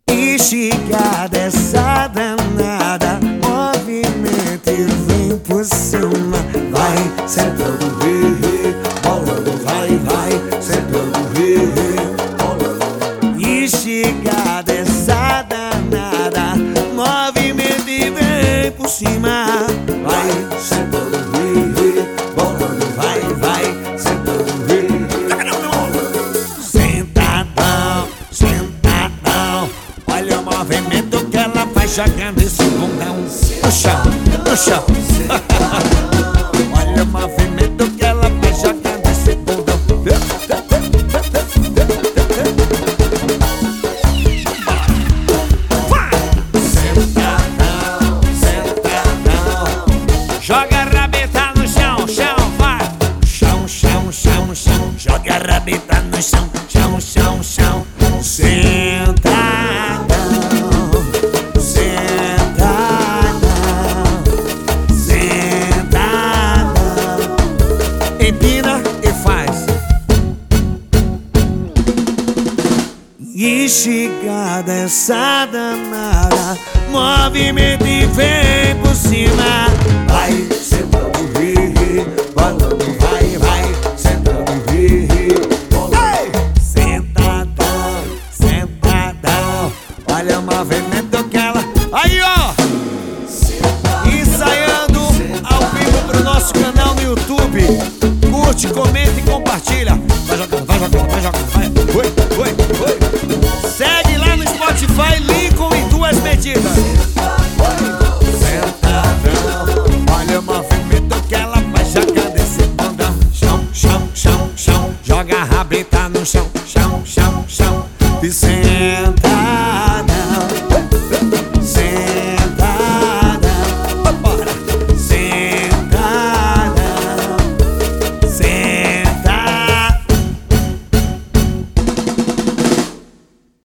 Esticada essa danada, movimento e vem por cima. Vai sentando, bolando, vai sentando, bolando. Esticada essa danada, movimento e vem por cima. Vai sentando, bolando, vai sentando, sentadão, sentadão. Olha o movimento que ela faz jogando esse bundão no chão, no chão. Olha o movimento que ela faz jogando esse bundão. Sentadão, sentadão. Joga a rabeta no chão, chão, vai. Chão, chão, chão, chão. Joga a rabeta no chão, chão, chão, chão. Sentadão, sentadão, sentadão. Empina e faz. Esticada essa danada, movimento e vem por cima. Vai sentando, bolando, vai sentando, bolando. Sentadão, sentadão. Olha o movimento que ela... Aí, ó! Ensaiando ao vivo pro nosso canal no YouTube. Curte, comenta e compartilha. Vai jogando, vai jogando, vai jogando, vai. Oi, oi.